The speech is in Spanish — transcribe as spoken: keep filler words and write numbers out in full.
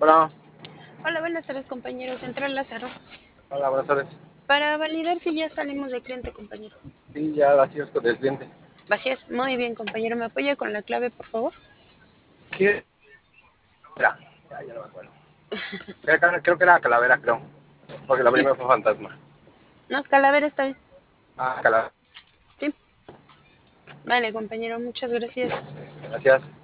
Hola, Hola, buenas tardes, compañero. Central Lázaro. hola, buenas tardes. Para validar si ya salimos de cliente, compañero. Sí, ya vacíos con el cliente. Vacías. Muy bien, compañero. ¿Me apoya con la clave, por favor? ¿Qué era? Ya, ya no me acuerdo. Creo que, creo que era Calavera, creo. Porque la Sí. primera fue Fantasma. No, Calavera está bien. Ah, Calavera. Sí. Vale, compañero. Muchas gracias. Gracias.